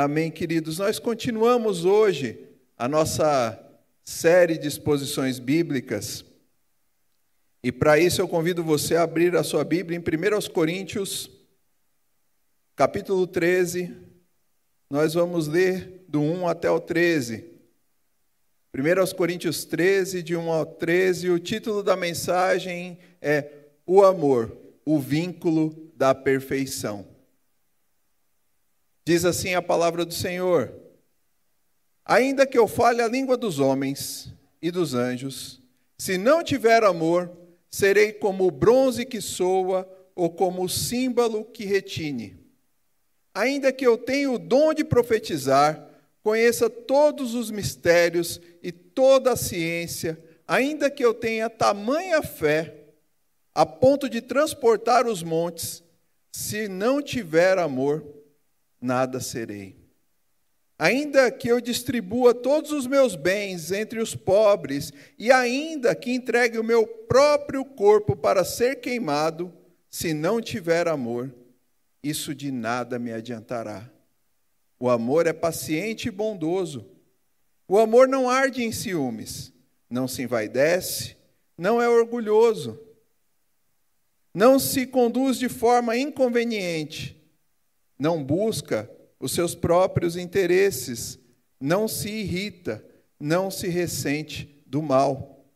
Amém, queridos. Nós continuamos hoje a nossa série de exposições bíblicas. E para isso eu convido você a abrir a sua Bíblia em 1 Coríntios, capítulo 13. Nós vamos ler do 1 até o 13. 1 Coríntios 13, de 1 ao 13. O título da mensagem é O Amor, o Vínculo da Perfeição. Diz assim a palavra do Senhor: ainda que eu fale a língua dos homens e dos anjos, se não tiver amor, serei como o bronze que soa ou como o símbolo que retine. Ainda que eu tenha o dom de profetizar, conheça todos os mistérios e toda a ciência, ainda que eu tenha tamanha fé, a ponto de transportar os montes, se não tiver amor, nada serei. Ainda que eu distribua todos os meus bens entre os pobres, e ainda que entregue o meu próprio corpo para ser queimado, se não tiver amor, isso de nada me adiantará. O amor é paciente e bondoso. O amor não arde em ciúmes, não se envaidece, não é orgulhoso, não se conduz de forma inconveniente, não busca os seus próprios interesses, não se irrita, não se ressente do mal.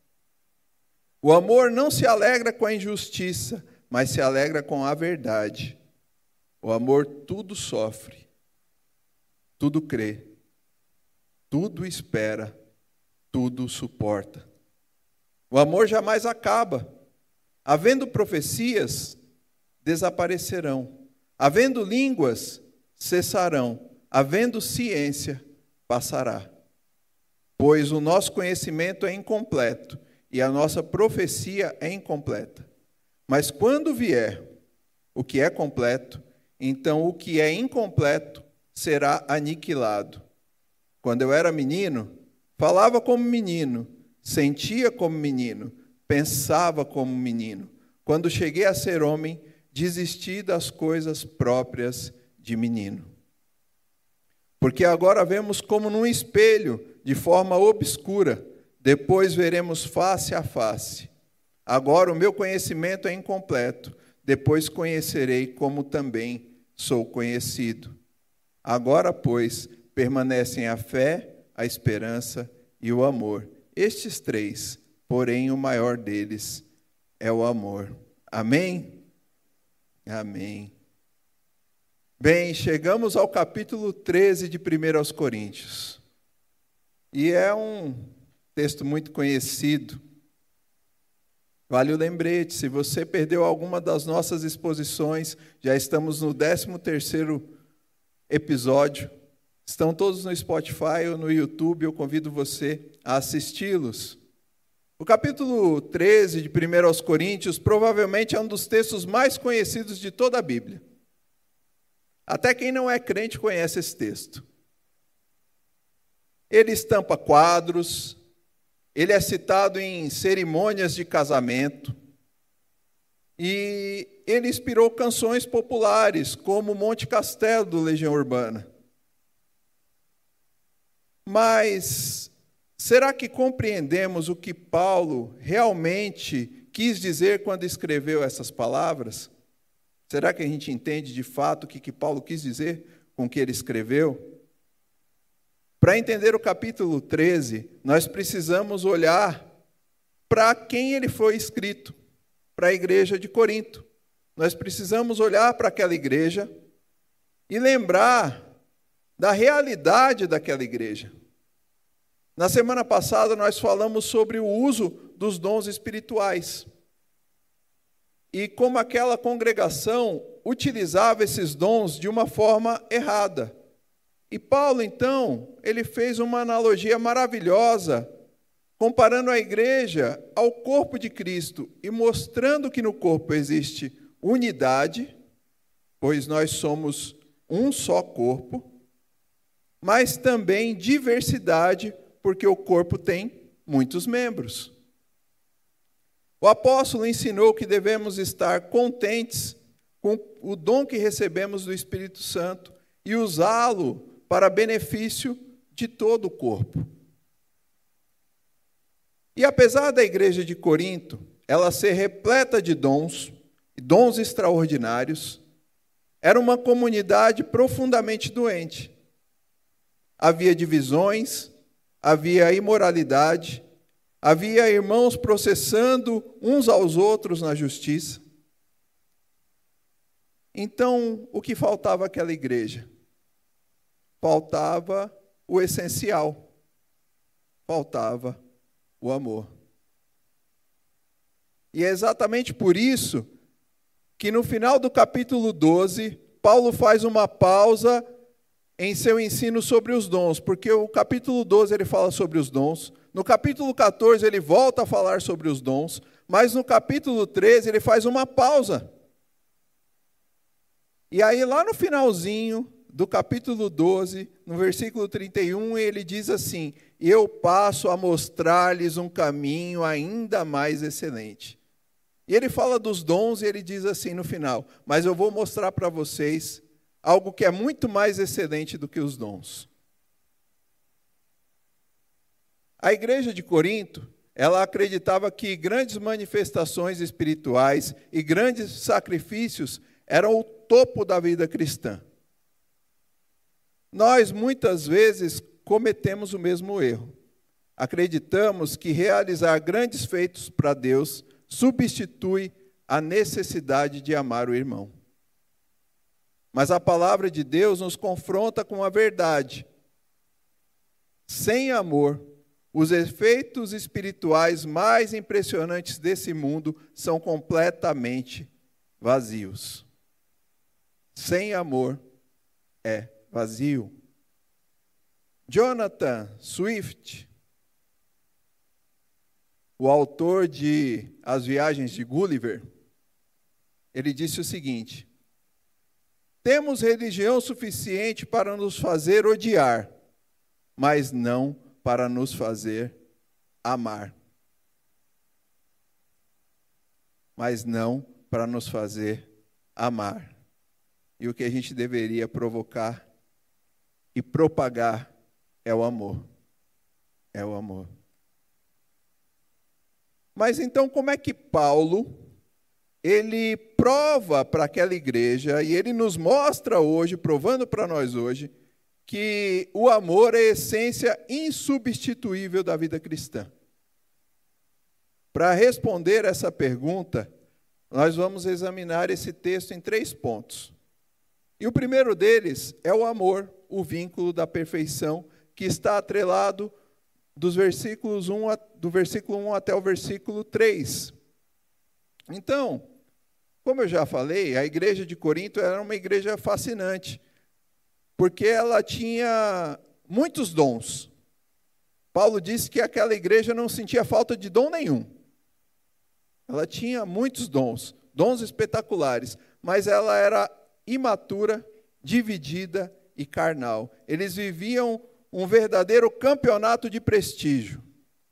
O amor não se alegra com a injustiça, mas se alegra com a verdade. O amor tudo sofre, tudo crê, tudo espera, tudo suporta. O amor jamais acaba. Havendo profecias, desaparecerão. Havendo línguas, cessarão. Havendo ciência, passará. Pois o nosso conhecimento é incompleto e a nossa profecia é incompleta. Mas quando vier o que é completo, então o que é incompleto será aniquilado. Quando eu era menino, falava como menino, sentia como menino, pensava como menino. Quando cheguei a ser homem, desisti das coisas próprias de menino. Porque agora vemos como num espelho, de forma obscura, depois veremos face a face. Agora o meu conhecimento é incompleto, depois conhecerei como também sou conhecido. Agora, pois, permanecem a fé, a esperança e o amor. Estes três, porém o maior deles é o amor. Amém? Amém. Bem, chegamos ao capítulo 13 de 1 Coríntios. E é um texto muito conhecido. Vale o lembrete, se você perdeu alguma das nossas exposições, já estamos no 13º episódio. Estão todos no Spotify ou no YouTube, eu convido você a assisti-los. O capítulo 13 de 1 Coríntios provavelmente é um dos textos mais conhecidos de toda a Bíblia. Até quem não é crente conhece esse texto. Ele estampa quadros, ele é citado em cerimônias de casamento, e ele inspirou canções populares, como Monte Castelo, do Legião Urbana. Mas será que compreendemos o que Paulo realmente quis dizer quando escreveu essas palavras? Será que a gente entende de fato o que Paulo quis dizer com o que ele escreveu? Para entender o capítulo 13, nós precisamos olhar para quem ele foi escrito, para a igreja de Corinto. Nós precisamos olhar para aquela igreja e lembrar da realidade daquela igreja. Na semana passada, nós falamos sobre o uso dos dons espirituais. E como aquela congregação utilizava esses dons de uma forma errada. E Paulo, então, ele fez uma analogia maravilhosa, comparando a igreja ao corpo de Cristo e mostrando que no corpo existe unidade, pois nós somos um só corpo, mas também diversidade, porque o corpo tem muitos membros. O apóstolo ensinou que devemos estar contentes com o dom que recebemos do Espírito Santo e usá-lo para benefício de todo o corpo. E apesar da igreja de Corinto, ela ser repleta de dons, dons extraordinários, era uma comunidade profundamente doente. Havia divisões, havia imoralidade, havia irmãos processando uns aos outros na justiça. Então, o que faltava àquela igreja? Faltava o essencial. Faltava o amor. E é exatamente por isso que no final do capítulo 12, Paulo faz uma pausa em seu ensino sobre os dons, porque o capítulo 12 ele fala sobre os dons, no capítulo 14 ele volta a falar sobre os dons, mas no capítulo 13 ele faz uma pausa. E aí lá no finalzinho do capítulo 12, no versículo 31, ele diz assim: eu passo a mostrar-lhes um caminho ainda mais excelente. E ele fala dos dons e ele diz assim no final: mas eu vou mostrar para vocês algo que é muito mais excelente do que os dons. A igreja de Corinto, ela acreditava que grandes manifestações espirituais e grandes sacrifícios eram o topo da vida cristã. Nós, muitas vezes, cometemos o mesmo erro. Acreditamos que realizar grandes feitos para Deus substitui a necessidade de amar o irmão. Mas a palavra de Deus nos confronta com a verdade. Sem amor, os efeitos espirituais mais impressionantes desse mundo são completamente vazios. Sem amor é vazio. Jonathan Swift, o autor de As Viagens de Gulliver, ele disse o seguinte: temos religião suficiente para nos fazer odiar, mas não para nos fazer amar. Mas não para nos fazer amar. E o que a gente deveria provocar e propagar é o amor. É o amor. Mas então, como é que Paulo, ele prova para aquela igreja, e ele nos mostra hoje, provando para nós hoje, que o amor é a essência insubstituível da vida cristã? Para responder essa pergunta, nós vamos examinar esse texto em 3 pontos. E o primeiro deles é o amor, o vínculo da perfeição, que está atrelado do versículo 1 até o versículo 3. Então, como eu já falei, a igreja de Corinto era uma igreja fascinante, porque ela tinha muitos dons. Paulo disse que aquela igreja não sentia falta de dom nenhum. Ela tinha muitos dons, dons espetaculares, mas ela era imatura, dividida e carnal. Eles viviam um verdadeiro campeonato de prestígio.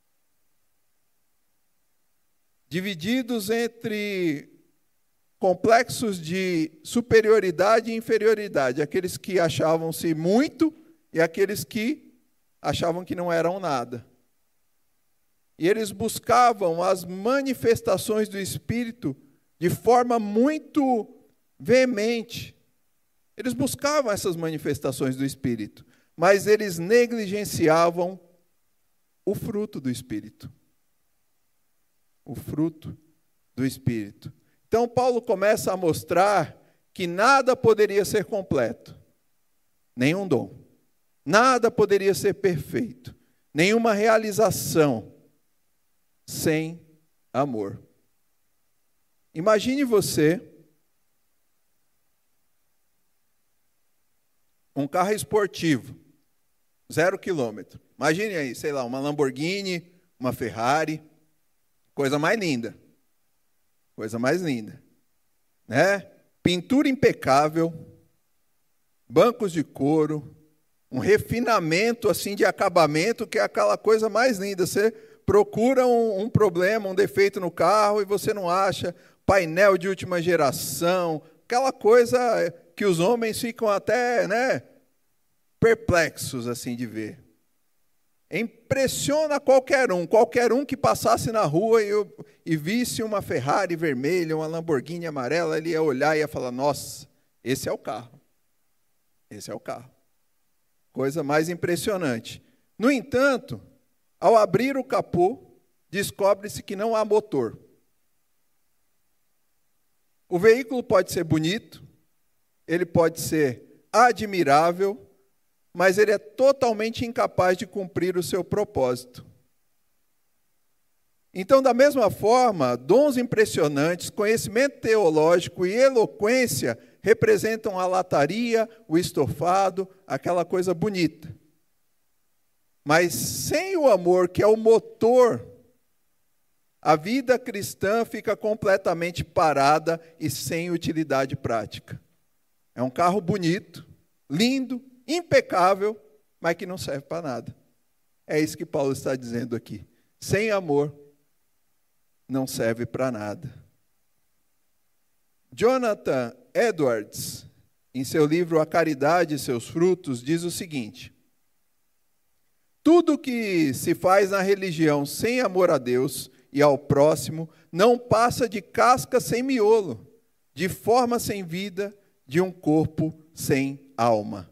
Divididos entre complexos de superioridade e inferioridade, aqueles que achavam-se muito e aqueles que achavam que não eram nada. E eles buscavam as manifestações do Espírito de forma muito veemente. Eles buscavam essas manifestações do Espírito, mas eles negligenciavam o fruto do Espírito. O fruto do Espírito. Então, Paulo começa a mostrar que nada poderia ser completo, nenhum dom. Nada poderia ser perfeito, nenhuma realização sem amor. Imagine você um carro esportivo, 0 quilômetro. Imagine aí, sei lá, uma Lamborghini, uma Ferrari, coisa mais linda. Coisa mais linda, né? Pintura impecável, bancos de couro, um refinamento assim de acabamento que é aquela coisa mais linda. Você procura um problema, um defeito no carro e você não acha, painel de última geração, aquela coisa que os homens ficam até, né, perplexos assim de ver. Impressiona qualquer um que passasse na rua e visse uma Ferrari vermelha, uma Lamborghini amarela, ele ia olhar e ia falar: nossa, esse é o carro. Esse é o carro. Coisa mais impressionante. No entanto, ao abrir o capô, descobre-se que não há motor. O veículo pode ser bonito, ele pode ser admirável, mas ele é totalmente incapaz de cumprir o seu propósito. Então, da mesma forma, dons impressionantes, conhecimento teológico e eloquência representam a lataria, o estofado, aquela coisa bonita. Mas sem o amor, que é o motor, a vida cristã fica completamente parada e sem utilidade prática. É um carro bonito, lindo, impecável, mas que não serve para nada. É isso que Paulo está dizendo aqui. Sem amor, não serve para nada. Jonathan Edwards, em seu livro A Caridade e Seus Frutos, diz o seguinte: tudo que se faz na religião sem amor a Deus e ao próximo não passa de casca sem miolo, de forma sem vida, de um corpo sem alma.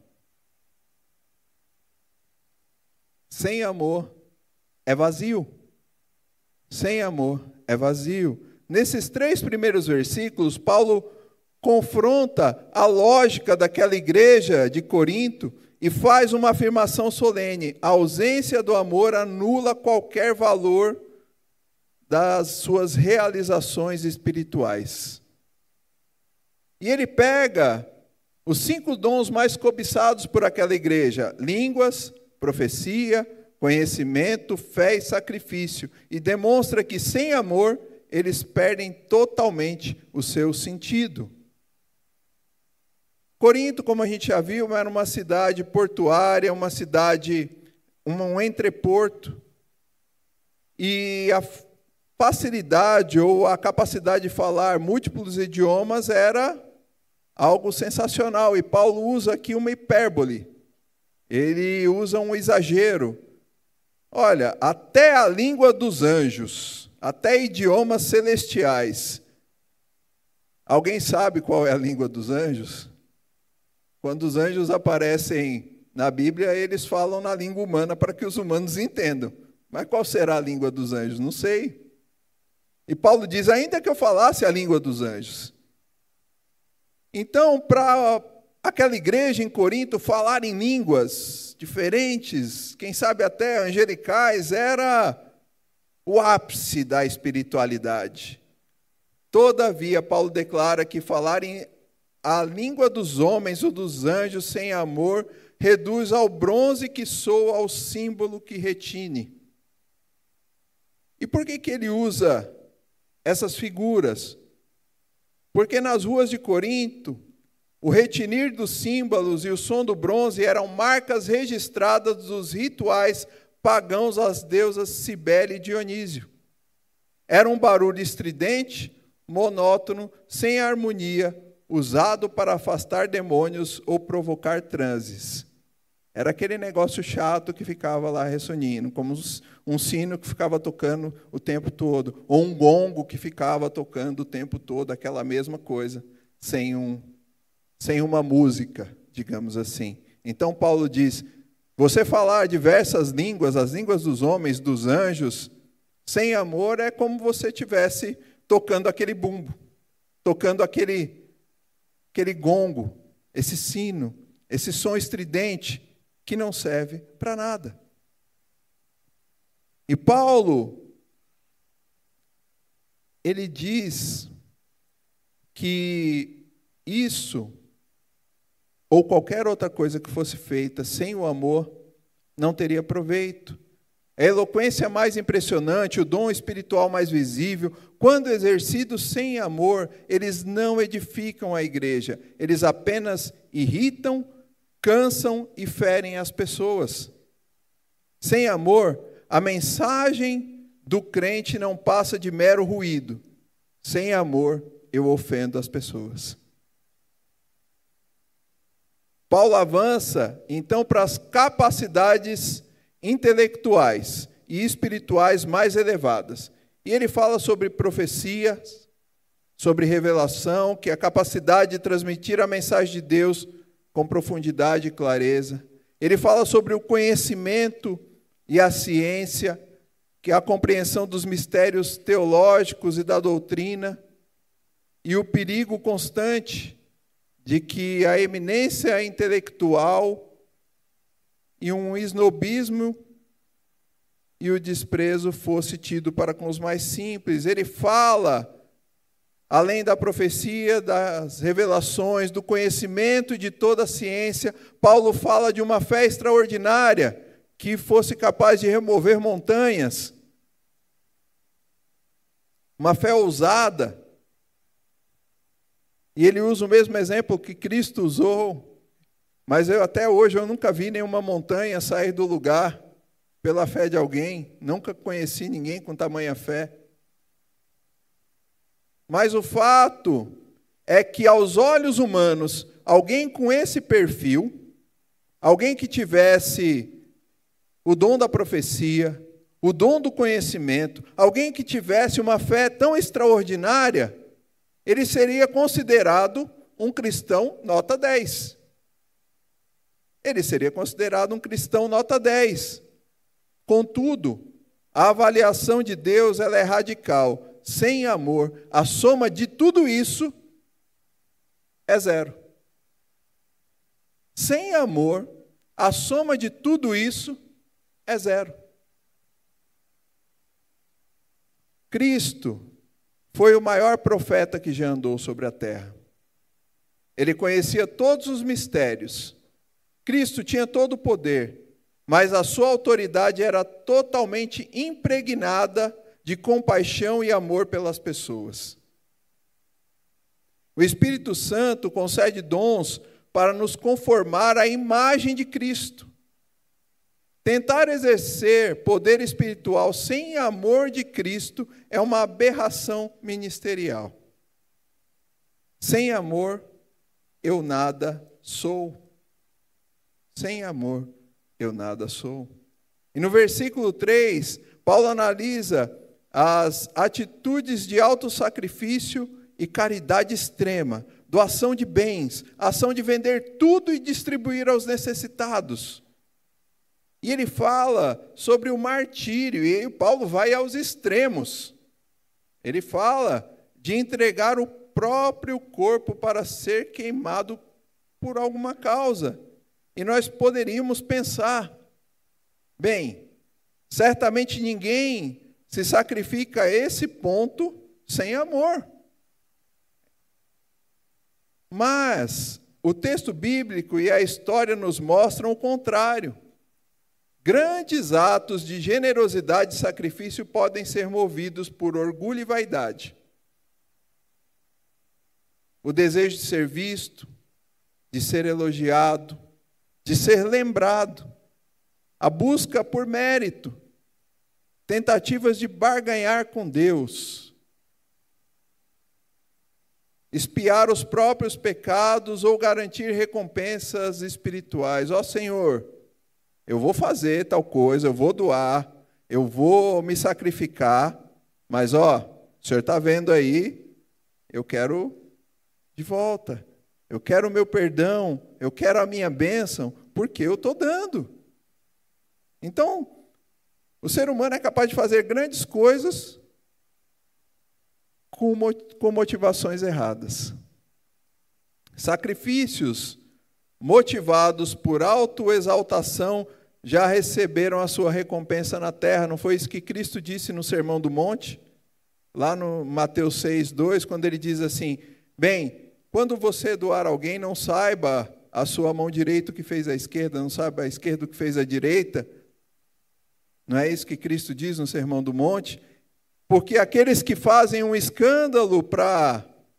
Sem amor é vazio. Sem amor é vazio. Nesses 3 primeiros versículos, Paulo confronta a lógica daquela igreja de Corinto e faz uma afirmação solene: a ausência do amor anula qualquer valor das suas realizações espirituais. E ele pega os 5 dons mais cobiçados por aquela igreja: línguas, profecia, conhecimento, fé e sacrifício, e demonstra que sem amor eles perdem totalmente o seu sentido. Corinto, como a gente já viu, era uma cidade portuária, uma cidade, um entreporto, e a facilidade ou a capacidade de falar múltiplos idiomas era algo sensacional, e Paulo usa aqui uma hipérbole. Ele usa um exagero. Olha, até a língua dos anjos, até idiomas celestiais. Alguém sabe qual é a língua dos anjos? Quando os anjos aparecem na Bíblia, eles falam na língua humana para que os humanos entendam. Mas qual será a língua dos anjos? Não sei. E Paulo diz: ainda que eu falasse a língua dos anjos. Então, para aquela igreja em Corinto falar em línguas diferentes, quem sabe até angelicais, era o ápice da espiritualidade. Todavia, Paulo declara que falar a língua dos homens ou dos anjos sem amor reduz ao bronze que soa, ao símbolo que retine. E por que ele usa essas figuras? Porque nas ruas de Corinto, o retinir dos símbolos e o som do bronze eram marcas registradas dos rituais pagãos às deusas Cibele e Dionísio. Era um barulho estridente, monótono, sem harmonia, usado para afastar demônios ou provocar transes. Era aquele negócio chato que ficava lá ressonindo, como um sino que ficava tocando o tempo todo, ou um gongo que ficava tocando o tempo todo, aquela mesma coisa, sem uma música, digamos assim. Então Paulo diz: você falar diversas línguas, as línguas dos homens, dos anjos, sem amor é como você estivesse tocando aquele bumbo, tocando aquele gongo, esse sino, esse som estridente que não serve para nada. E Paulo, ele diz que isso, ou qualquer outra coisa que fosse feita sem o amor, não teria proveito. A eloquência mais impressionante, o dom espiritual mais visível, quando exercidos sem amor, eles não edificam a igreja, eles apenas irritam, cansam e ferem as pessoas. Sem amor, a mensagem do crente não passa de mero ruído. Sem amor, eu ofendo as pessoas. Paulo avança, então, para as capacidades intelectuais e espirituais mais elevadas. E ele fala sobre profecia, sobre revelação, que é a capacidade de transmitir a mensagem de Deus com profundidade e clareza. Ele fala sobre o conhecimento e a ciência, que é a compreensão dos mistérios teológicos e da doutrina, e o perigo constante de que a eminência intelectual e um esnobismo e o desprezo fosse tido para com os mais simples. Ele fala, além da profecia, das revelações, do conhecimento de toda a ciência, Paulo fala de uma fé extraordinária que fosse capaz de remover montanhas. Uma fé ousada. E ele usa o mesmo exemplo que Cristo usou, mas até hoje eu nunca vi nenhuma montanha sair do lugar pela fé de alguém, nunca conheci ninguém com tamanha fé. Mas o fato é que aos olhos humanos, alguém com esse perfil, alguém que tivesse o dom da profecia, o dom do conhecimento, alguém que tivesse uma fé tão extraordinária, ele seria considerado um cristão nota 10. Ele seria considerado um cristão nota 10. Contudo, a avaliação de Deus ela é radical. Sem amor, a soma de tudo isso é zero. Sem amor, a soma de tudo isso é zero. Cristo foi o maior profeta que já andou sobre a terra. Ele conhecia todos os mistérios. Cristo tinha todo o poder, mas a sua autoridade era totalmente impregnada de compaixão e amor pelas pessoas. O Espírito Santo concede dons para nos conformar à imagem de Cristo. Tentar exercer poder espiritual sem amor de Cristo é uma aberração ministerial. Sem amor, eu nada sou. Sem amor, eu nada sou. E no versículo 3, Paulo analisa as atitudes de autossacrifício e caridade extrema, doação de bens, ação de vender tudo e distribuir aos necessitados. E ele fala sobre o martírio, e aí Paulo vai aos extremos. Ele fala de entregar o próprio corpo para ser queimado por alguma causa. E nós poderíamos pensar, bem, certamente ninguém se sacrifica a esse ponto sem amor. Mas o texto bíblico e a história nos mostram o contrário. Grandes atos de generosidade e sacrifício podem ser movidos por orgulho e vaidade. O desejo de ser visto, de ser elogiado, de ser lembrado, a busca por mérito, tentativas de barganhar com Deus, espiar os próprios pecados ou garantir recompensas espirituais. Ó Senhor, eu vou fazer tal coisa, eu vou doar, eu vou me sacrificar, mas o Senhor está vendo aí, eu quero de volta, eu quero o meu perdão, eu quero a minha bênção, porque eu estou dando. Então, o ser humano é capaz de fazer grandes coisas com motivações erradas. Sacrifícios motivados por autoexaltação já receberam a sua recompensa na terra. Não foi isso que Cristo disse no Sermão do Monte? Lá no Mateus 6:2, quando ele diz assim, bem, quando você doar alguém, não saiba a sua mão direita o que fez a esquerda, não saiba a esquerda o que fez a direita. Não é isso que Cristo diz no Sermão do Monte? Porque aqueles que fazem um escândalo para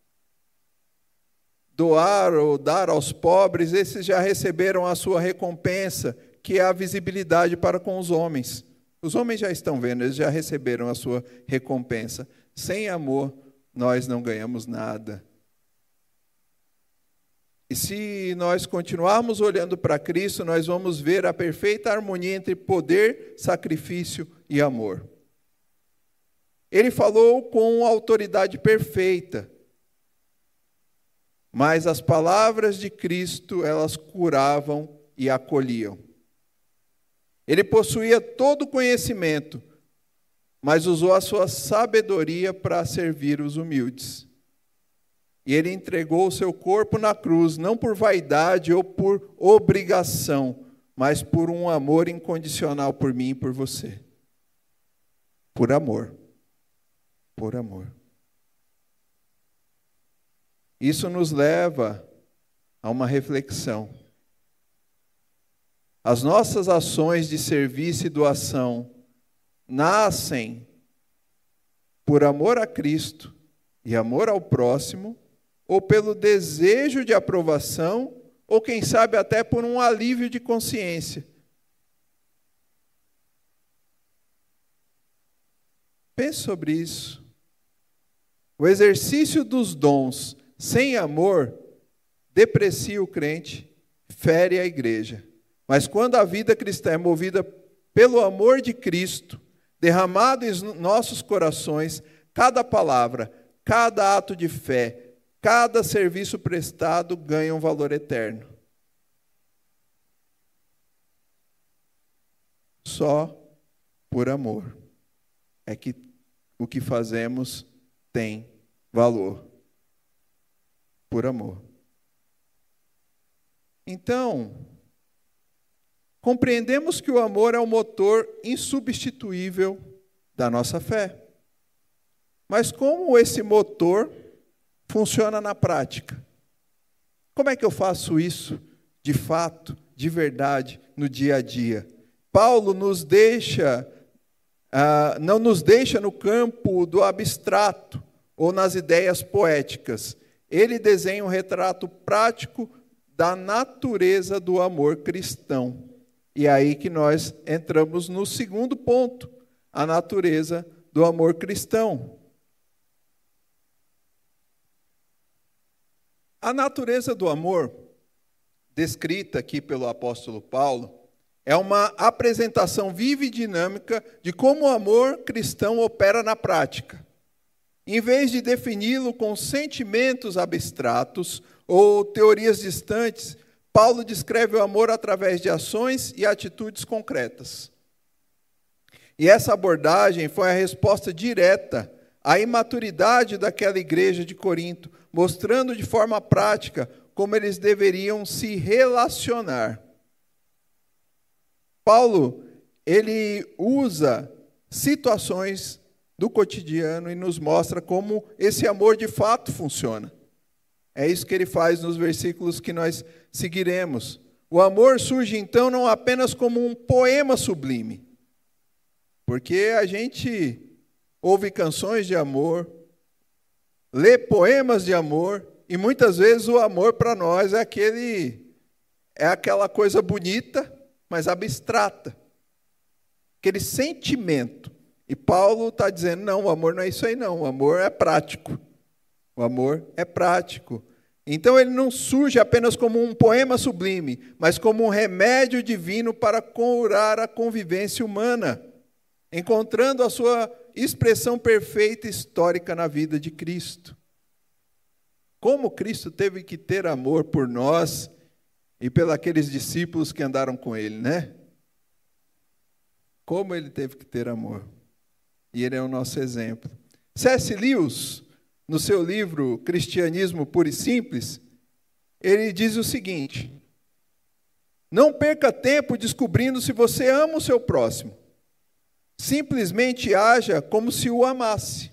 doar ou dar aos pobres, esses já receberam a sua recompensa, que é a visibilidade para com os homens. Os homens já estão vendo, eles já receberam a sua recompensa. Sem amor, nós não ganhamos nada. E se nós continuarmos olhando para Cristo, nós vamos ver a perfeita harmonia entre poder, sacrifício e amor. Ele falou com autoridade perfeita, mas as palavras de Cristo, elas curavam e acolhiam. Ele possuía todo o conhecimento, mas usou a sua sabedoria para servir os humildes. E ele entregou o seu corpo na cruz, não por vaidade ou por obrigação, mas por um amor incondicional por mim e por você. Por amor. Por amor. Isso nos leva a uma reflexão. As nossas ações de serviço e doação nascem por amor a Cristo e amor ao próximo, ou pelo desejo de aprovação, ou quem sabe até por um alívio de consciência. Pense sobre isso. O exercício dos dons sem amor deprecia o crente, fere a igreja. Mas quando a vida cristã é movida pelo amor de Cristo, derramado em nossos corações, cada palavra, cada ato de fé, cada serviço prestado ganha um valor eterno. Só por amor é que o que fazemos tem valor. Por amor. Então, compreendemos que o amor é o motor insubstituível da nossa fé. Mas como esse motor funciona na prática? Como é que eu faço isso de fato, de verdade, no dia a dia? Paulo não nos deixa no campo do abstrato ou nas ideias poéticas. Ele desenha um retrato prático da natureza do amor cristão. E é aí que nós entramos no segundo ponto, a natureza do amor cristão. A natureza do amor, descrita aqui pelo apóstolo Paulo, é uma apresentação viva e dinâmica de como o amor cristão opera na prática. Em vez de defini-lo com sentimentos abstratos ou teorias distantes, Paulo descreve o amor através de ações e atitudes concretas. E essa abordagem foi a resposta direta à imaturidade daquela igreja de Corinto, mostrando de forma prática como eles deveriam se relacionar. Paulo, ele usa situações do cotidiano e nos mostra como esse amor de fato funciona. É isso que ele faz nos versículos que nós seguiremos. O amor surge então não apenas como um poema sublime, porque a gente ouve canções de amor, lê poemas de amor, e muitas vezes o amor para nós é aquela coisa bonita, mas abstrata. Aquele sentimento. E Paulo está dizendo, não, o amor não é isso aí não, o amor é prático. O amor é prático. Então ele não surge apenas como um poema sublime, mas como um remédio divino para curar a convivência humana, encontrando a sua expressão perfeita e histórica na vida de Cristo. Como Cristo teve que ter amor por nós e pelos aqueles discípulos que andaram com ele, né? Como ele teve que ter amor. E ele é o nosso exemplo. C.S. Lewis, no seu livro Cristianismo Puro e Simples, ele diz o seguinte: não perca tempo descobrindo se você ama o seu próximo. Simplesmente haja como se o amasse.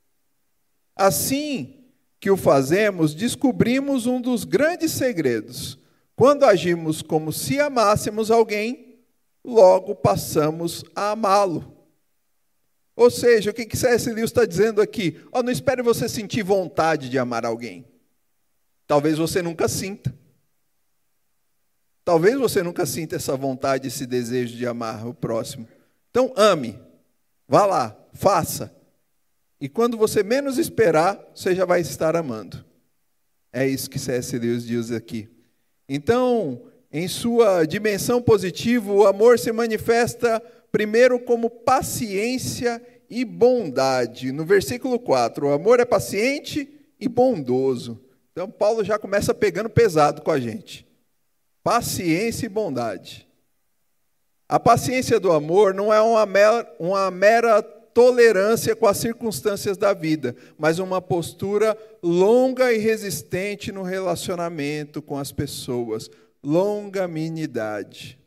Assim que o fazemos, descobrimos um dos grandes segredos. Quando agimos como se amássemos alguém, logo passamos a amá-lo. Ou seja, o que C.S. Lewis está dizendo aqui? Não espere você sentir vontade de amar alguém. Talvez você nunca sinta. Talvez você nunca sinta essa vontade, esse desejo de amar o próximo. Então, ame. Vá lá, faça. E quando você menos esperar, você já vai estar amando. É isso que C.S. Lewis diz aqui. Então, em sua dimensão positiva, o amor se manifesta primeiro como paciência e bondade. No versículo 4, o amor é paciente e bondoso. Então, Paulo já começa pegando pesado com a gente. Paciência e bondade. A paciência do amor não é uma mera tolerância com as circunstâncias da vida, mas uma postura longa e resistente no relacionamento com as pessoas. Longanimidade.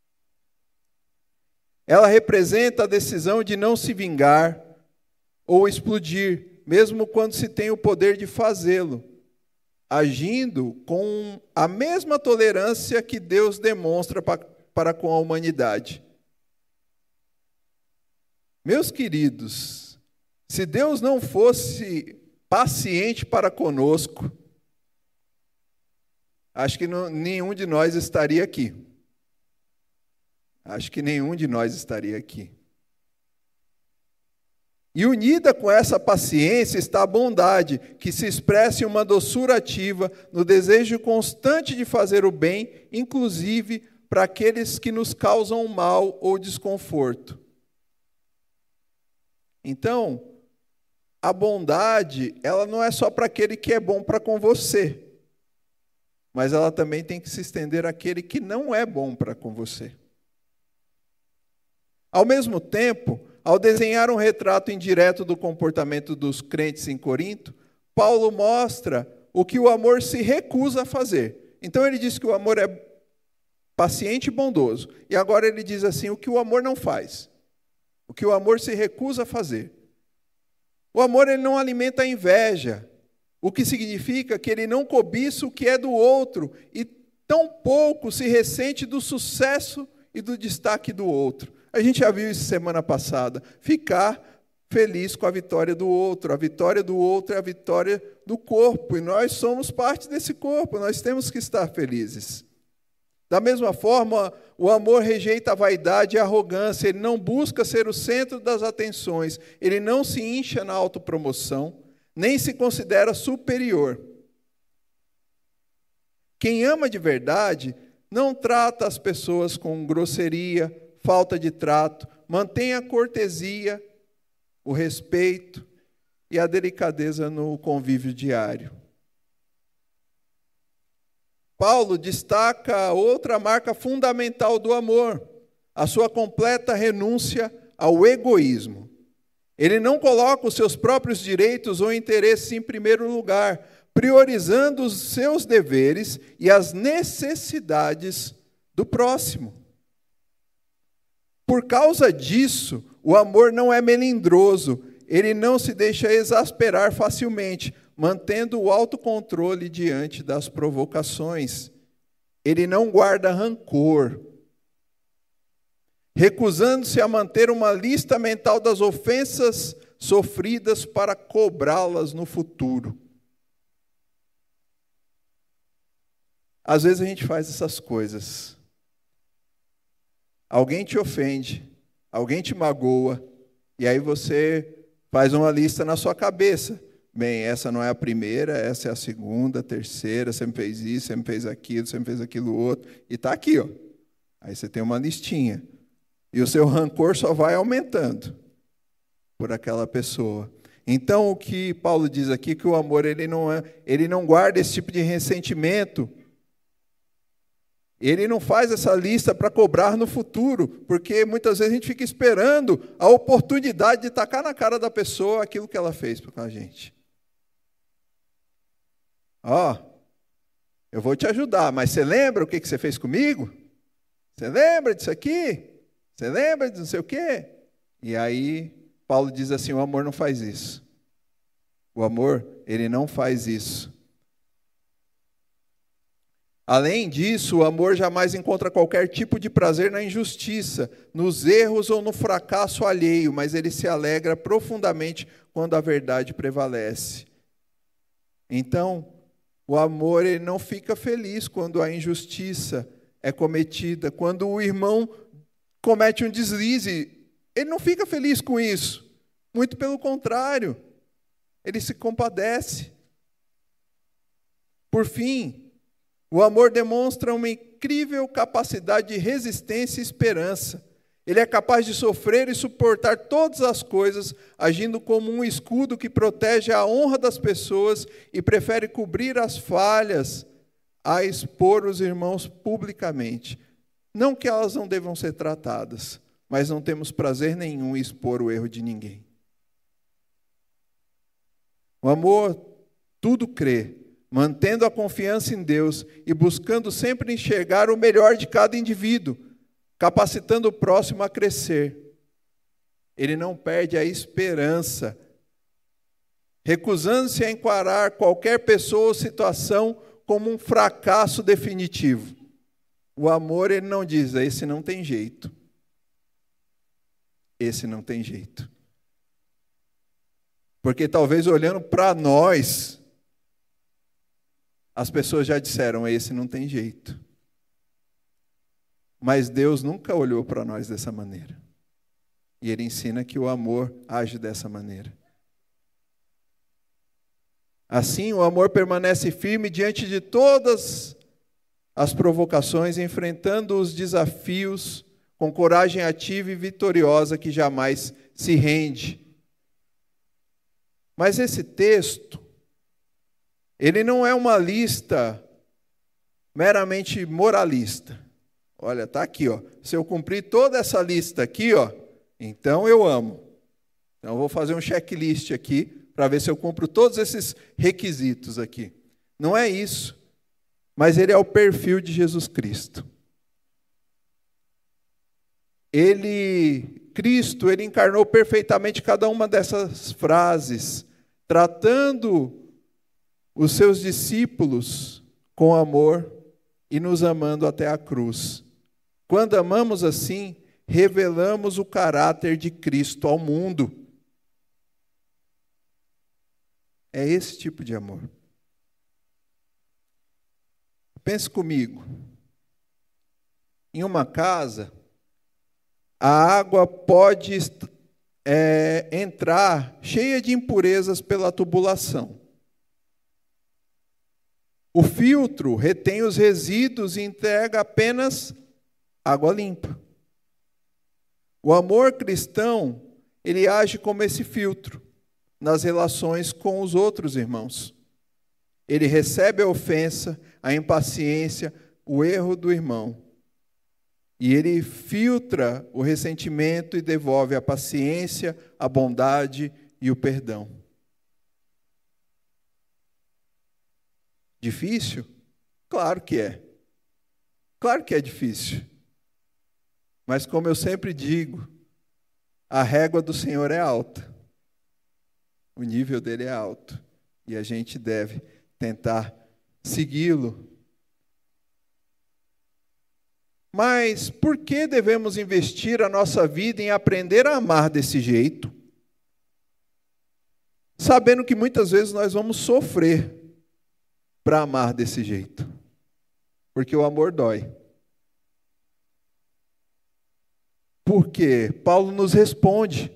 Ela representa a decisão de não se vingar ou explodir, mesmo quando se tem o poder de fazê-lo, agindo com a mesma tolerância que Deus demonstra para com a humanidade. Meus queridos, se Deus não fosse paciente para conosco, acho que nenhum de nós estaria aqui. Acho que nenhum de nós estaria aqui. E unida com essa paciência está a bondade, que se expressa em uma doçura ativa, no desejo constante de fazer o bem, inclusive para aqueles que nos causam mal ou desconforto. Então, a bondade, ela não é só para aquele que é bom para com você, mas ela também tem que se estender àquele que não é bom para com você. Ao mesmo tempo, ao desenhar um retrato indireto do comportamento dos crentes em Corinto, Paulo mostra o que o amor se recusa a fazer. Então ele diz que o amor é paciente e bondoso. E agora ele diz assim, o que o amor não faz. O que o amor se recusa a fazer. O amor ele não alimenta a inveja, o que significa que ele não cobiça o que é do outro e tampouco se ressente do sucesso e do destaque do outro. A gente já viu isso semana passada. Ficar feliz com a vitória do outro. A vitória do outro é a vitória do corpo. E nós somos parte desse corpo. Nós temos que estar felizes. Da mesma forma, o amor rejeita a vaidade e a arrogância. Ele não busca ser o centro das atenções. Ele não se incha na autopromoção, nem se considera superior. Quem ama de verdade não trata as pessoas com grosseria, falta de trato, mantém a cortesia, o respeito e a delicadeza no convívio diário. Paulo destaca outra marca fundamental do amor, a sua completa renúncia ao egoísmo. Ele não coloca os seus próprios direitos ou interesses em primeiro lugar, priorizando os seus deveres e as necessidades do próximo. Por causa disso, o amor não é melindroso, ele não se deixa exasperar facilmente, mantendo o autocontrole diante das provocações. Ele não guarda rancor, recusando-se a manter uma lista mental das ofensas sofridas para cobrá-las no futuro. Às vezes a gente faz essas coisas. Alguém te ofende, alguém te magoa, e aí você faz uma lista na sua cabeça. Bem, essa não é a primeira, essa é a segunda, a terceira, você me fez isso, você me fez aquilo outro, e está aqui, ó. Aí você tem uma listinha. E o seu rancor só vai aumentando por aquela pessoa. Então, o que Paulo diz aqui, que o amor ele não guarda esse tipo de ressentimento. Ele não faz essa lista para cobrar no futuro, porque muitas vezes a gente fica esperando a oportunidade de tacar na cara da pessoa aquilo que ela fez com a gente. Ó, eu vou te ajudar, mas você lembra o que você fez comigo? Você lembra disso aqui? Você lembra de não sei o quê? E aí, Paulo diz assim, o amor não faz isso. O amor, ele não faz isso. Além disso, o amor jamais encontra qualquer tipo de prazer na injustiça, nos erros ou no fracasso alheio, mas ele se alegra profundamente quando a verdade prevalece. Então, o amor ele não fica feliz quando a injustiça é cometida, quando o irmão comete um deslize, ele não fica feliz com isso. Muito pelo contrário, ele se compadece. Por fim, o amor demonstra uma incrível capacidade de resistência e esperança. Ele é capaz de sofrer e suportar todas as coisas, agindo como um escudo que protege a honra das pessoas e prefere cobrir as falhas a expor os irmãos publicamente. Não que elas não devam ser tratadas, mas não temos prazer nenhum em expor o erro de ninguém. O amor tudo crê, mantendo a confiança em Deus e buscando sempre enxergar o melhor de cada indivíduo, capacitando o próximo a crescer. Ele não perde a esperança, recusando-se a encarar qualquer pessoa ou situação como um fracasso definitivo. O amor, ele não diz, esse não tem jeito. Esse não tem jeito. Porque talvez olhando para nós, as pessoas já disseram, esse não tem jeito. Mas Deus nunca olhou para nós dessa maneira. E Ele ensina que o amor age dessa maneira. Assim, o amor permanece firme diante de todas as provocações, enfrentando os desafios com coragem ativa e vitoriosa que jamais se rende. Mas esse texto, ele não é uma lista meramente moralista. Olha, está aqui, ó. Se eu cumprir toda essa lista aqui, ó, então eu amo. Então eu vou fazer um checklist aqui para ver se eu cumpro todos esses requisitos aqui. Não é isso. Mas ele é o perfil de Jesus Cristo. Cristo, ele encarnou perfeitamente cada uma dessas frases, tratando os seus discípulos com amor e nos amando até a cruz. Quando amamos assim, revelamos o caráter de Cristo ao mundo. É esse tipo de amor. Pense comigo. Em uma casa, a água pode entrar cheia de impurezas pela tubulação. O filtro retém os resíduos e entrega apenas água limpa. O amor cristão, ele age como esse filtro nas relações com os outros irmãos. Ele recebe a ofensa, a impaciência, o erro do irmão. E ele filtra o ressentimento e devolve a paciência, a bondade e o perdão. Difícil? Claro que é. Claro que é difícil. Mas como eu sempre digo, a régua do Senhor é alta. O nível dele é alto. E a gente deve tentar segui-lo. Mas por que devemos investir a nossa vida em aprender a amar desse jeito? Sabendo que muitas vezes nós vamos sofrer para amar desse jeito. Porque o amor dói. Porque Paulo nos responde.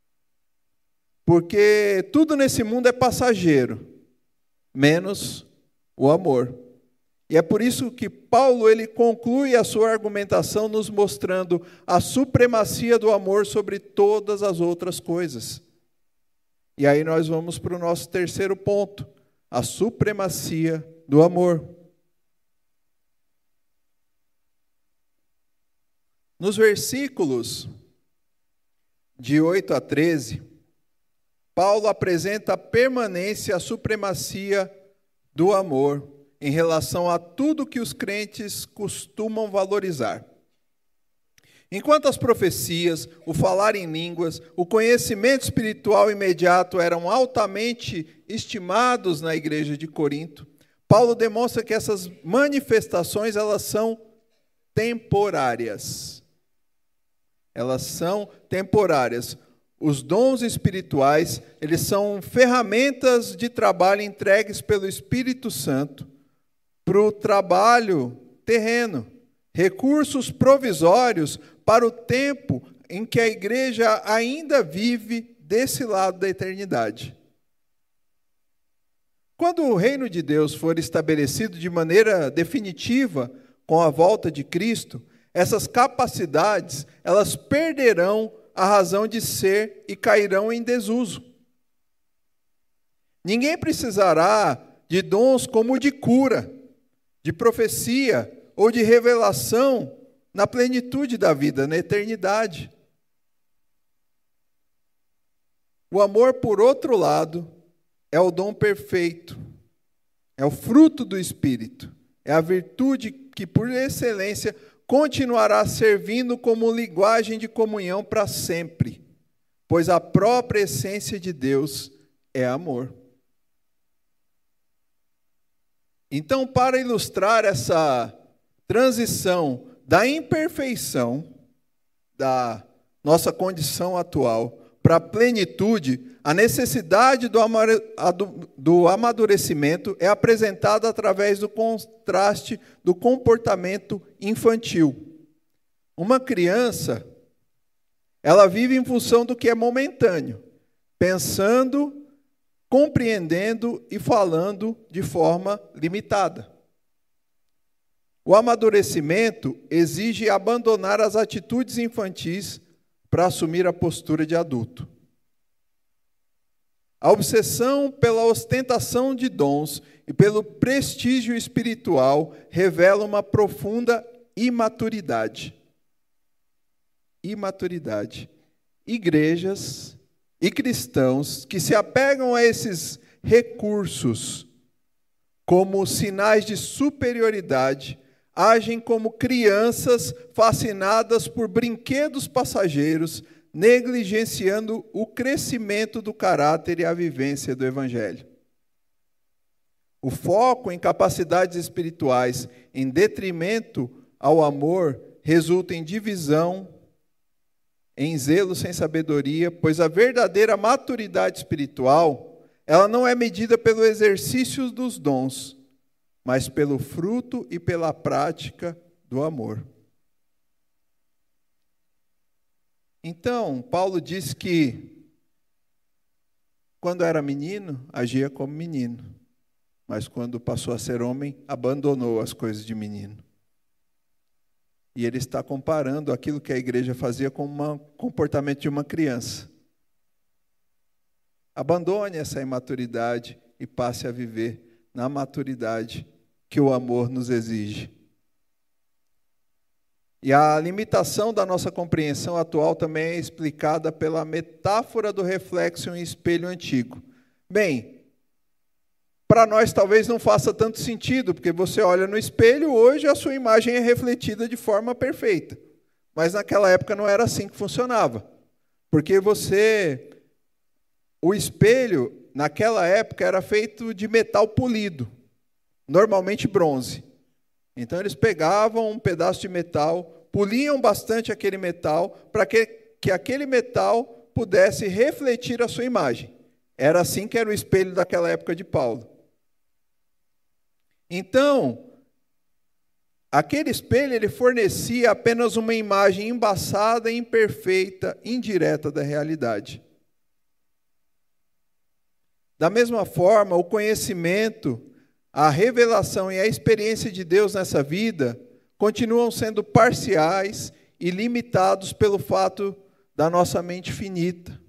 Porque tudo nesse mundo é passageiro, menos o amor. E é por isso que Paulo ele conclui a sua argumentação nos mostrando a supremacia do amor sobre todas as outras coisas. E aí nós vamos para o nosso terceiro ponto, a supremacia do amor. Nos versículos de 8 a 13, Paulo apresenta a permanência, a supremacia do amor em relação a tudo que os crentes costumam valorizar. Enquanto as profecias, o falar em línguas, o conhecimento espiritual imediato eram altamente estimados na igreja de Corinto, Paulo demonstra que essas manifestações elas são temporárias. Elas são temporárias. Os dons espirituais, eles são ferramentas de trabalho entregues pelo Espírito Santo para o trabalho terreno, recursos provisórios para o tempo em que a igreja ainda vive desse lado da eternidade. Quando o reino de Deus for estabelecido de maneira definitiva com a volta de Cristo, essas capacidades, elas perderão a razão de ser e cairão em desuso. Ninguém precisará de dons como o de cura, de profecia ou de revelação na plenitude da vida, na eternidade. O amor, por outro lado, é o dom perfeito, é o fruto do Espírito, é a virtude que, por excelência, continuará servindo como linguagem de comunhão para sempre, pois a própria essência de Deus é amor. Então, para ilustrar essa transição da imperfeição da nossa condição atual para a plenitude, a necessidade do amadurecimento é apresentada através do contraste do comportamento infantil. Uma criança, ela vive em função do que é momentâneo, pensando, compreendendo e falando de forma limitada. O amadurecimento exige abandonar as atitudes infantis para assumir a postura de adulto. A obsessão pela ostentação de dons e pelo prestígio espiritual revela uma profunda imaturidade. Igrejas e cristãos que se apegam a esses recursos como sinais de superioridade agem como crianças fascinadas por brinquedos passageiros, negligenciando o crescimento do caráter e a vivência do Evangelho. O foco em capacidades espirituais em detrimento ao amor resulta em divisão, em zelo sem sabedoria, pois a verdadeira maturidade espiritual, ela não é medida pelo exercício dos dons, mas pelo fruto e pela prática do amor. Então, Paulo diz que, quando era menino, agia como menino, mas quando passou a ser homem, abandonou as coisas de menino. E ele está comparando aquilo que a igreja fazia com o comportamento de uma criança. Abandone essa imaturidade e passe a viver na maturidade que o amor nos exige. E a limitação da nossa compreensão atual também é explicada pela metáfora do reflexo em espelho antigo. Bem, para nós talvez não faça tanto sentido, porque você olha no espelho, hoje a sua imagem é refletida de forma perfeita. Mas naquela época não era assim que funcionava. Porque o espelho, naquela época, era feito de metal polido, normalmente bronze. Então eles pegavam um pedaço de metal, poliam bastante aquele metal, para que aquele metal pudesse refletir a sua imagem. Era assim que era o espelho daquela época de Paulo. Então, aquele espelho ele fornecia apenas uma imagem embaçada, imperfeita, indireta da realidade. Da mesma forma, o conhecimento, a revelação e a experiência de Deus nessa vida continuam sendo parciais e limitados pelo fato da nossa mente finita.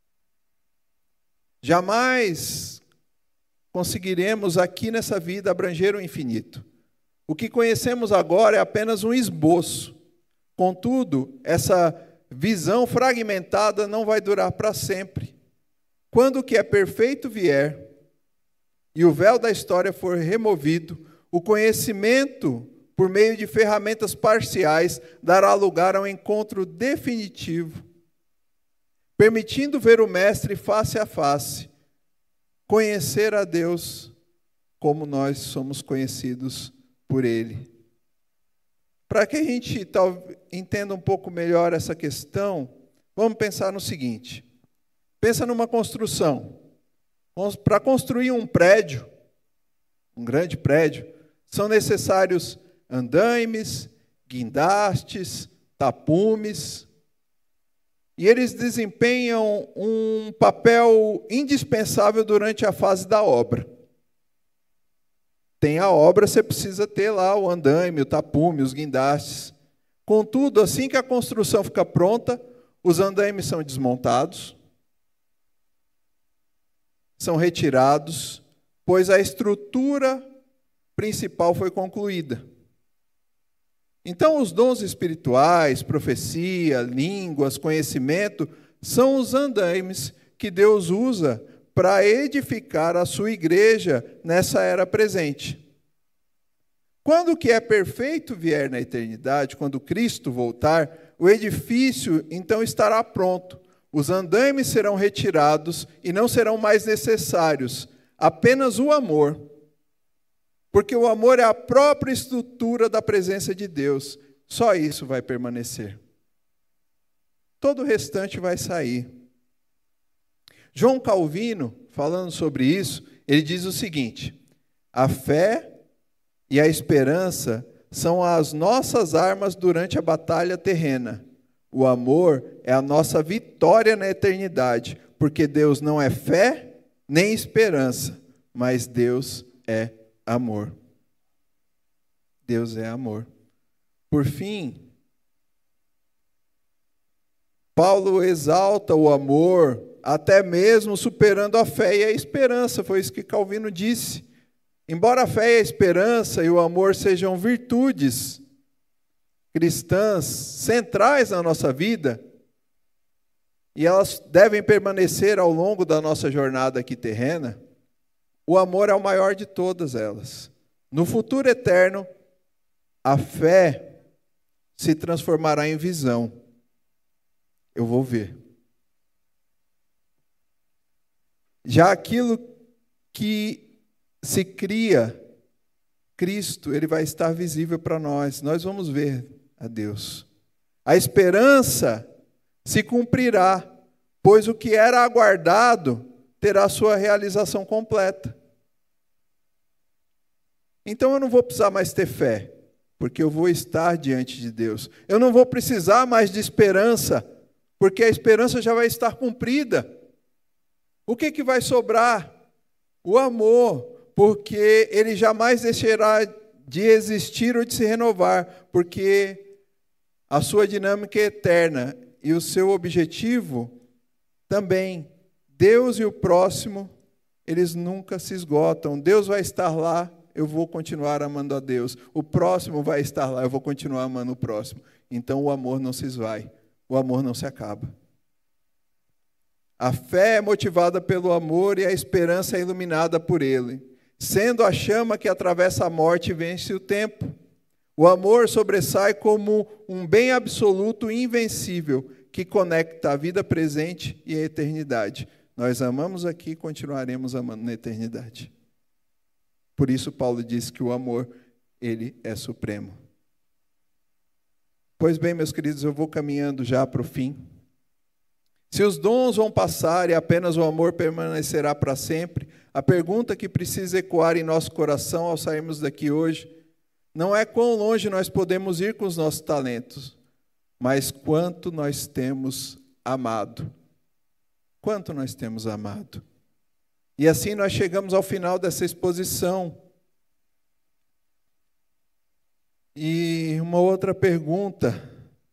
Jamais conseguiremos aqui nessa vida abranger o infinito. O que conhecemos agora é apenas um esboço. Contudo, essa visão fragmentada não vai durar para sempre. Quando o que é perfeito vier e o véu da história for removido, o conhecimento, por meio de ferramentas parciais, dará lugar ao encontro definitivo, permitindo ver o Mestre face a face, conhecer a Deus como nós somos conhecidos por Ele. Para que a gente entenda um pouco melhor essa questão, vamos pensar no seguinte. Pensa numa construção. Para construir um prédio, um grande prédio, são necessários andaimes, guindastes, tapumes, e eles desempenham um papel indispensável durante a fase da obra. Tem a obra, você precisa ter lá o andaime, o tapume, os guindastes. Contudo, assim que a construção fica pronta, os andaimes são desmontados, são retirados, pois a estrutura principal foi concluída. Então, os dons espirituais, profecia, línguas, conhecimento, são os andaimes que Deus usa para edificar a sua igreja nessa era presente. Quando o que é perfeito vier na eternidade, quando Cristo voltar, o edifício então estará pronto. Os andaimes serão retirados e não serão mais necessários, apenas o amor. Porque o amor é a própria estrutura da presença de Deus. Só isso vai permanecer. Todo o restante vai sair. João Calvino, falando sobre isso, ele diz o seguinte: a fé e a esperança são as nossas armas durante a batalha terrena. O amor é a nossa vitória na eternidade, porque Deus não é fé nem esperança, mas Deus é amor. Deus é amor. Por fim, Paulo exalta o amor, até mesmo superando a fé e a esperança. Foi isso que Calvino disse. Embora a fé e a esperança e o amor sejam virtudes cristãs centrais na nossa vida, e elas devem permanecer ao longo da nossa jornada aqui terrena, o amor é o maior de todas elas. No futuro eterno, a fé se transformará em visão. Eu vou ver. Já aquilo que se cria, Cristo, ele vai estar visível para nós. Nós vamos ver a Deus. A esperança se cumprirá, pois o que era aguardado terá sua realização completa. Então eu não vou precisar mais ter fé, porque eu vou estar diante de Deus. Eu não vou precisar mais de esperança, porque a esperança já vai estar cumprida. O que vai sobrar? O amor, porque ele jamais deixará de existir ou de se renovar, porque a sua dinâmica é eterna e o seu objetivo também. Deus e o próximo, eles nunca se esgotam. Deus vai estar lá, eu vou continuar amando a Deus. O próximo vai estar lá, eu vou continuar amando o próximo. Então o amor não se esvai, o amor não se acaba. A fé é motivada pelo amor e a esperança é iluminada por ele, sendo a chama que atravessa a morte e vence o tempo. O amor sobressai como um bem absoluto e invencível que conecta a vida presente e a eternidade. Nós amamos aqui e continuaremos amando na eternidade. Por isso Paulo diz que o amor, ele é supremo. Pois bem, meus queridos, eu vou caminhando já para o fim. Se os dons vão passar e apenas o amor permanecerá para sempre, a pergunta que precisa ecoar em nosso coração ao sairmos daqui hoje não é quão longe nós podemos ir com os nossos talentos, mas quanto nós temos amado. Quanto nós temos amado. E assim nós chegamos ao final dessa exposição. E uma outra pergunta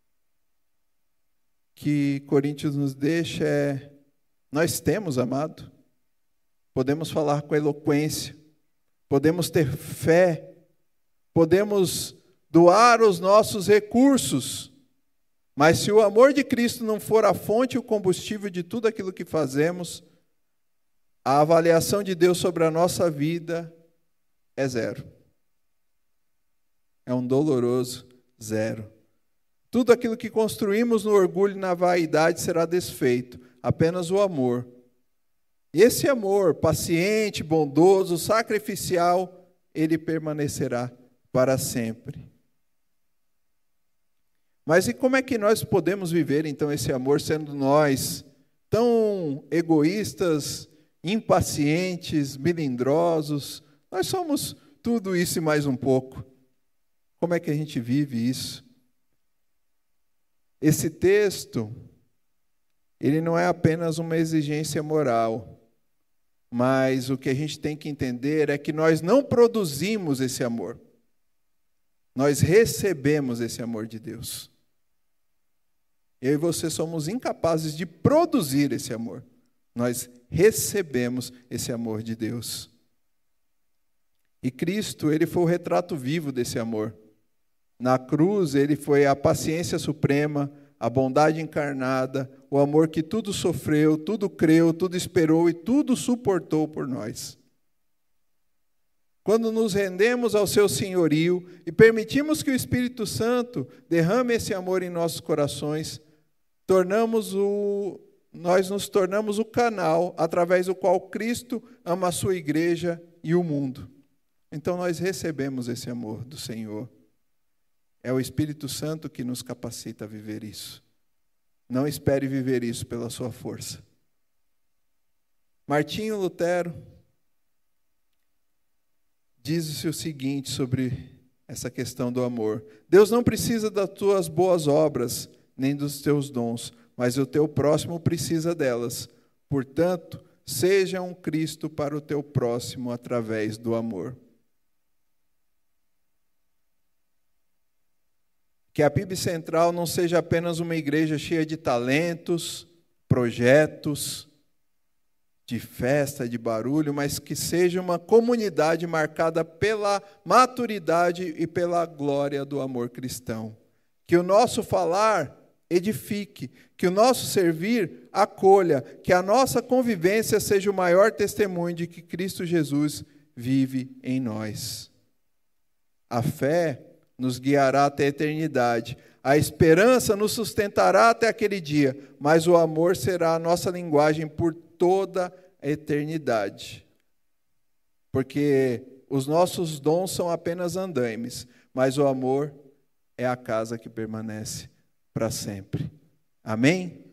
que Coríntios nos deixa é: nós temos amado? Podemos falar com eloquência, podemos ter fé, podemos doar os nossos recursos, mas se o amor de Cristo não for a fonte e o combustível de tudo aquilo que fazemos, a avaliação de Deus sobre a nossa vida é zero. É um doloroso zero. Tudo aquilo que construímos no orgulho e na vaidade será desfeito. Apenas o amor. E esse amor paciente, bondoso, sacrificial, ele permanecerá para sempre. Mas e como é que nós podemos viver então esse amor sendo nós tão egoístas, impacientes, melindrosos? Nós somos tudo isso e mais um pouco. Como é que a gente vive isso? Esse texto, ele não é apenas uma exigência moral, mas o que a gente tem que entender é que nós não produzimos esse amor. Nós recebemos esse amor de Deus. Eu e você somos incapazes de produzir esse amor. Nós recebemos esse amor de Deus. E Cristo, ele foi o retrato vivo desse amor. Na cruz, ele foi a paciência suprema, a bondade encarnada, o amor que tudo sofreu, tudo creu, tudo esperou e tudo suportou por nós. Quando nos rendemos ao seu senhorio e permitimos que o Espírito Santo derrame esse amor em nossos corações, nós nos tornamos o canal através do qual Cristo ama a sua igreja e o mundo. Então nós recebemos esse amor do Senhor. É o Espírito Santo que nos capacita a viver isso. Não espere viver isso pela sua força. Martinho Lutero diz o seguinte sobre essa questão do amor: Deus não precisa das tuas boas obras, nem dos teus dons, mas o teu próximo precisa delas. Portanto, seja um Cristo para o teu próximo através do amor. Que a PIB Central não seja apenas uma igreja cheia de talentos, projetos, de festa, de barulho, mas que seja uma comunidade marcada pela maturidade e pela glória do amor cristão. Que o nosso falar edifique, que o nosso servir acolha, que a nossa convivência seja o maior testemunho de que Cristo Jesus vive em nós. A fé nos guiará até a eternidade, a esperança nos sustentará até aquele dia, mas o amor será a nossa linguagem por toda a eternidade. Porque os nossos dons são apenas andaimes, mas o amor é a casa que permanece para sempre. Amém?